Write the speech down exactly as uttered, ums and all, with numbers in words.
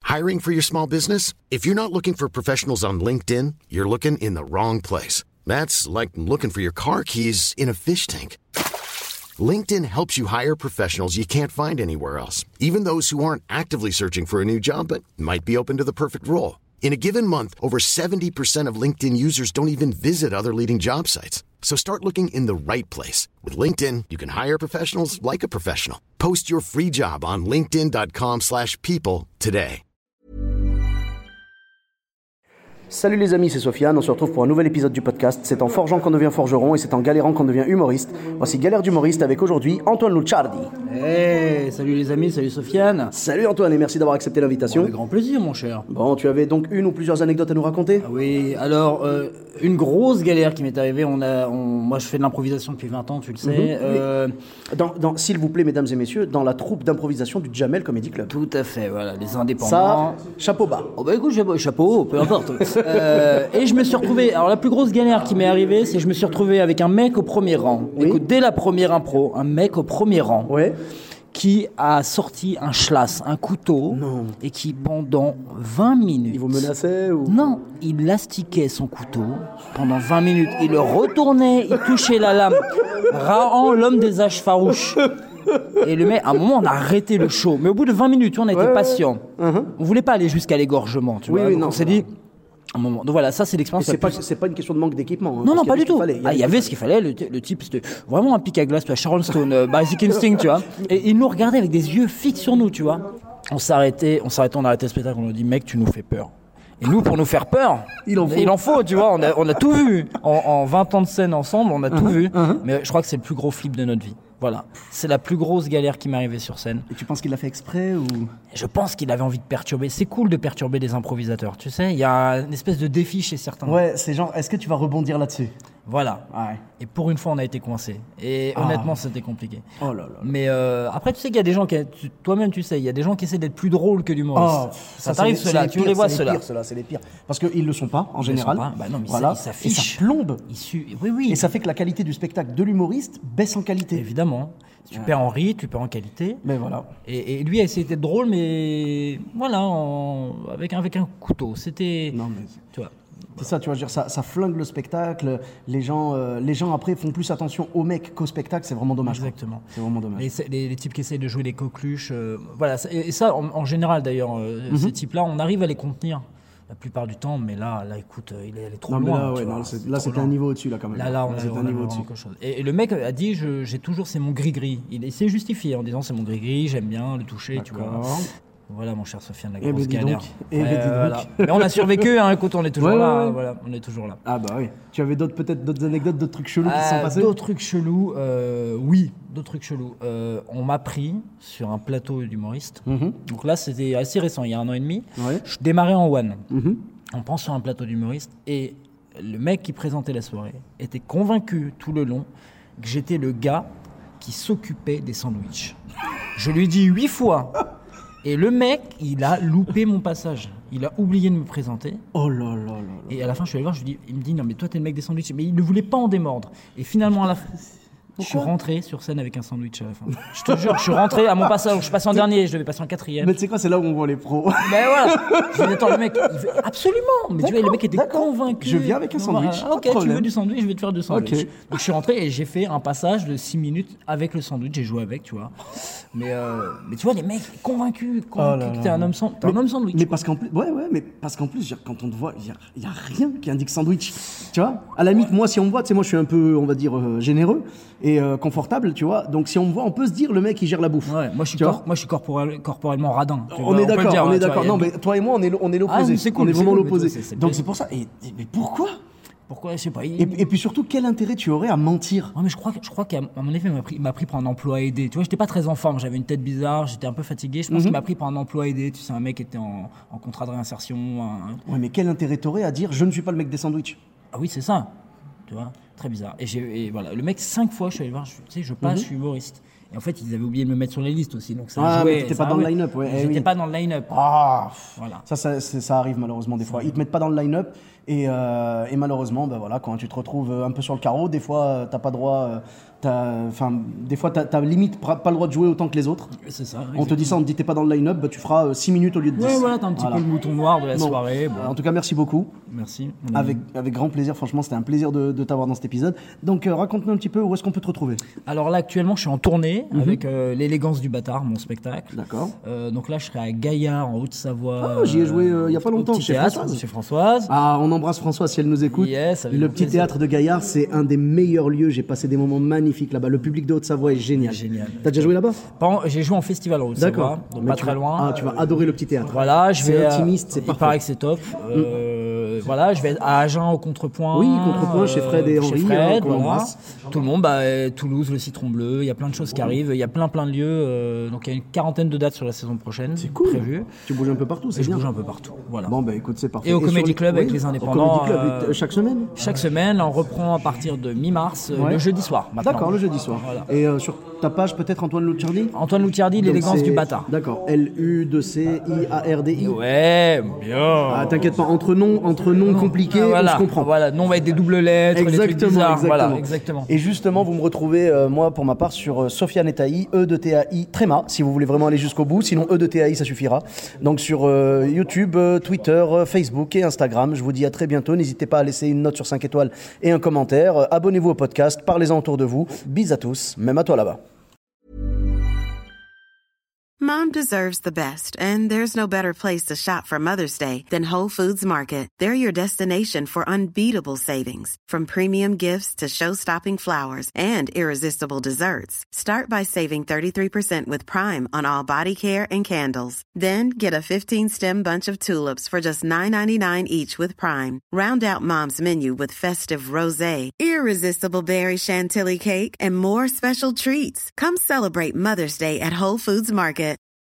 Hiring for your small business? If you're not looking for professionals on LinkedIn, you're looking in the wrong place. That's like looking for your car keys in a fish tank. LinkedIn helps you hire professionals you can't find anywhere else, even those who aren't actively searching for a new job but might be open to the perfect role. In a given month, over seventy percent of LinkedIn users don't even visit other leading job sites. So start looking in the right place. With LinkedIn, you can hire professionals like a professional. Post your free job on linkedin.com slash people today. Salut les amis, c'est Sofiane, on se retrouve pour un nouvel épisode du podcast. C'est en forgeant qu'on devient forgeron et c'est en galérant qu'on devient humoriste. Voici Galère d'humoriste avec aujourd'hui Antoine Lucciardi. Hey, salut les amis, salut Sofiane. Salut Antoine et merci d'avoir accepté l'invitation. Bon, avec grand plaisir mon cher. Bon, tu avais donc une ou plusieurs anecdotes à nous raconter ? Ah oui, alors euh, une grosse galère qui m'est arrivée, on a, on, moi je fais de l'improvisation depuis vingt ans, tu le sais. Mm-hmm. euh, dans, dans, s'il vous plaît mesdames et messieurs, dans la troupe d'improvisation du Jamel Comedy Club. Tout à fait, voilà, les indépendants. Ça, chapeau bas. Oh bah écoute, chapeau, chapeau peu importe. Euh, et je me suis retrouvé, alors la plus grosse galère qui m'est arrivée, c'est que je me suis retrouvé avec un mec au premier rang. Oui. Écoute, dès la première impro, un mec au premier rang Ouais. qui a sorti un schlass, un couteau, Non. et qui pendant vingt minutes... Il vous menaçait ou... Non, il lastiquait son couteau pendant vingt minutes. Il le retournait, il touchait la lame. Rahan, l'homme des âges farouches. Et le mec, à un moment, on a arrêté le show. Mais au bout de vingt minutes, on a été ouais, patient. ouais. Uh-huh. On voulait pas aller jusqu'à l'égorgement, tu Oui, vois. oui, Donc non, on s'est non. dit, un moment. Donc voilà, ça c'est Et l'expérience. c'est la pas, plus- c'est pas une question de manque d'équipement. Hein, Non, non, parce pas qu'il y du avait ce tout. qu'il fallait. Ah, il y avait ce qu'il fallait. Le, le type, c'était vraiment un pic à glace, tu vois, Sharon Stone, euh, Basic Instinct, tu vois. Et il nous regardait avec des yeux fixes sur nous, tu vois. On s'arrêtait, on s'arrêtait, on arrêtait le spectacle, on nous dit, mec, tu nous fais peur. Et nous, pour nous faire peur, Il en faut. il en faut, tu vois. On a, on a tout vu. En, en vingt ans de scène ensemble, on a tout vu. uh-huh. Mais je crois que c'est le plus gros flip de notre vie. Voilà. C'est la plus grosse galère qui m'est arrivée sur scène. Et tu penses qu'il l'a fait exprès ou... Je pense qu'il avait envie de perturber. C'est cool de perturber des improvisateurs, tu sais. Il y a une espèce de défi chez certains. Ouais, c'est genre, est-ce que tu vas rebondir là-dessus ? Voilà. Ouais. Et pour une fois, on a été coincés. Et Ah. honnêtement, c'était compliqué. Oh là là. Mais euh, après, tu sais qu'il y a des gens qui, tu- toi-même, tu sais, il y a des gens qui essaient d'être plus drôles que l'humoriste. Oh, ça t'arrive c'est cela, les tu pires, les vois c'est les cela. pires, ceux-là, c'est les pires. Parce qu'ils le sont pas, en Ils le général. sont pas. Bah non, mais voilà. ils s'affichent. Et ça plombe. Ils su- Oui, oui. Et ça fait que la qualité du spectacle de l'humoriste baisse en qualité. Évidemment. Tu perds en rythme, tu perds en qualité. Mais voilà. Et, et lui a essayé d'être drôle, mais voilà, en- avec, avec un couteau. C'était. Non, mais Tu vois. c'est ça, tu vois, je veux dire, ça, ça flingue le spectacle. Les gens, euh, les gens après font plus attention au mec qu'au spectacle. C'est vraiment dommage. quoi. Exactement. C'est vraiment dommage. Les, c'est- les, les types qui essayent de jouer les coqueluches, euh, voilà. ça- Et, et ça, en, en général d'ailleurs, euh, Mhm. ces types-là, on arrive à les contenir la plupart du temps, mais là, là, écoute, euh, il est allé trop Non, mais loin. là, tu ouais, vois, non, c'est- c'est là, trop c'était un loin. niveau au-dessus, là, quand même. Là, là, on, c'était a, on un a niveau vraiment au-dessus. quelque chose. Et, et le mec a dit, je- j'ai toujours, c'est mon gris-gris. Il, il s'est justifié en disant, c'est mon gris-gris, j'aime bien le toucher, tu vois. D'accord. Voilà, mon cher Sofiane, la Eh ben, grosse dis donc. galère. Eh ben, dis donc. voilà. Mais on a survécu, hein, écoute, on est toujours Ouais, là. ouais, ouais. Voilà, on est toujours là. Ah bah oui. Tu avais d'autres, peut-être d'autres anecdotes, d'autres trucs chelous qui se sont Euh, passés ? D'autres trucs chelous, euh, oui, d'autres trucs chelous. Euh, on m'a pris sur un plateau d'humoriste. Mhm. Donc là, c'était assez récent, il y a un an et demi. Ouais. Je démarrais en one. Mhm. On prend sur un plateau d'humoriste et le mec qui présentait la soirée était convaincu tout le long que j'étais le gars qui s'occupait des sandwichs. Je lui dis huit fois. Et le mec, il a loupé mon passage. Il a oublié de me présenter. Oh là là là là. Et à la fin, je suis allé voir, je lui dis, il me dit, non, mais toi, t'es le mec des sandwichs. Mais il ne voulait pas en démordre. Et finalement, à la fin, je suis rentré sur scène avec un sandwich à la fin. Je te jure, je suis rentré à mon passage. Je suis passé en dernier, je devais passer en quatrième. Mais tu sais quoi, c'est là où on voit les pros. Mais voilà. Je dis, attends, le mec, il veut... absolument. Mais tu vois, le mec était d'accord. convaincu. Je viens avec un sandwich, Ah, pas ok, de tu problème. veux du sandwich, je vais te faire du sandwich. Ok. Donc je suis rentré et j'ai fait un passage de six minutes avec le sandwich. J'ai joué avec, tu vois. Mais, euh, mais tu vois, les mecs convaincus, convaincus Oh là que là t'es un là. homme, san- t'es un homme sandwich. Mais parce qu'en plus, ouais, ouais, mais parce qu'en plus, je veux dire, quand on te voit, il y a, il y a rien qui indique sandwich. Tu vois, à la limite, moi, si on me voit, tu sais, moi, je suis un peu, on va dire, euh, généreux et euh, confortable, tu vois. Donc, si on me voit, on peut se dire, le mec, il gère la bouffe. Ouais, moi je suis, Tu vois cor- moi, je suis corporel- corporellement radin. tu On vois, est peut le d'accord, dire, on hein, est tu vois, d'accord. il y a Non, une- mais toi et moi, on est, on est l'opposé. Ah, mais c'est cool, on est c'est vraiment cool, mais l'opposé. toi, c'est- c'est Donc, bien. c'est pour ça. Et, et- mais pourquoi Pourquoi, je sais pas. il- et, et puis surtout, quel intérêt tu aurais à mentir? Ouais, mais je crois, que- je crois qu'à mon effet, il m'a pris, il m'a pris pour un emploi aidé. Tu vois, j'étais pas très en forme, j'avais une tête bizarre, j'étais un peu fatigué. Je pense Mhm. qu'il m'a pris pour un emploi aidé. Tu sais, un mec qui était en, en contrat de réinsertion. un- Ouais, mais quel intérêt t'aurais à dire, je ne suis pas le mec des sandwichs? Ah oui, c'est ça. Tu vois, très bizarre. Et, j'ai, et voilà, le mec, cinq fois, je suis allé le voir, je, tu sais, je passe, Mhm. je suis humoriste. Et en fait, ils avaient oublié de me mettre sur les listes aussi. Donc ça Ah, jouait, mais t'étais ça pas dans le jouait. line-up, ouais. Eh J'étais oui. pas dans le line-up. Ah, Voilà. ça, ça, c'est- ça arrive malheureusement des fois. Ils te mettent pas dans le line-up et, euh, et malheureusement, ben voilà, quand tu te retrouves un peu sur le carreau, des fois, euh, t'as pas droit. euh, t'as- Enfin, des fois, t'as, t'as limite pas pas le droit de jouer autant que les autres. C'est ça. On te dit ça, on te dit t'es pas dans le line-up, bah, tu feras six minutes au lieu de dix. Ouais, voilà, t'as un petit Voilà. peu le mouton noir de la Bon. soirée. Bon, En tout cas, merci beaucoup. merci. Avec, avec grand plaisir, franchement, c'était un plaisir de, de t'avoir dans cet épisode. Donc, euh, raconte-nous un petit peu où est-ce qu'on peut te retrouver. Alors là, actuellement, je suis en tournée avec euh, l'élégance du bâtard, mon spectacle. D'accord. Euh, donc là, je serai à Gaillard, en Haute-Savoie. Ah, j'y ai joué, euh, il y a pas au longtemps, petit chez théâtre, Françoise. Chez Françoise. Ah, on embrasse François si elle nous écoute. Yes, avec le grand petit plaisir. théâtre de Gaillard, c'est un des meilleurs lieux. J'ai passé des moments magnifiques là-bas. Le public de Haute-Savoie est génial. Génial. T'as déjà joué là-bas? Bon, j'ai joué en festival en Haute-Savoie, D'accord. donc Mais pas tu très vas- loin. Ah, tu vas adorer le petit théâtre. Voilà, je C'est vais. intimiste, euh, c'est Il parfait. paraît que c'est top. Euh, Voilà, je vais à Agen au Contrepoint. Oui, Contrepoint, chez Fred et chez Henri, Fred, hein, qu'on voilà. embrasse. Tout le monde, bah, euh, Toulouse, le Citron Bleu, il y a plein de choses qui arrivent. Il y a plein plein de lieux. euh, donc il y a une quarantaine de dates sur la saison prochaine. C'est cool. Prévues. Tu bouges un peu partout, c'est Et je bien. bouge un peu partout. Voilà. Bon, bah écoute, c'est parfait. Et au sur Comedy les- Club avec oui, les au indépendants, Comedy Club, euh, et- chaque semaine? Chaque semaine, on reprend à partir de mi-mars, euh, Ouais. le jeudi soir. maintenant. D'accord, le jeudi soir. Voilà. Et euh, sur ta page, peut-être Antoine Lucciardi? Antoine Loutiardi, Donc, l'élégance c'est- du bâtard. D'accord. L U C I A R D I. Ouais, bien. Ah, t'inquiète pas, entre noms, entre noms compliqués, Ah, voilà, on se comprend. Voilà, non, on va être des doubles lettres, des trucs Exactement, bizarres. exactement. Voilà, exactement. Et justement, vous me retrouvez, euh, moi, pour ma part, sur euh, Sofiane et Taï, E de T A I, Tréma, si vous voulez vraiment aller jusqu'au bout. Sinon, E de T A I, ça suffira. Donc, sur euh, YouTube, euh, Twitter, euh, Facebook et Instagram. Je vous dis à très bientôt. N'hésitez pas à laisser une note sur cinq étoiles et un commentaire. Euh, abonnez-vous au podcast, parlez-en autour de vous. Bis à tous, même à toi là-bas. Mom deserves the best, and there's no better place to shop for Mother's Day than Whole Foods Market. They're your destination for unbeatable savings, from premium gifts to show-stopping flowers and irresistible desserts. Start by saving thirty-three percent with Prime on all body care and candles. Then get a fifteen-stem bunch of tulips for just nine ninety-nine each with Prime. Round out Mom's menu with festive rosé, irresistible berry chantilly cake, and more special treats. Come celebrate Mother's Day at Whole Foods Market.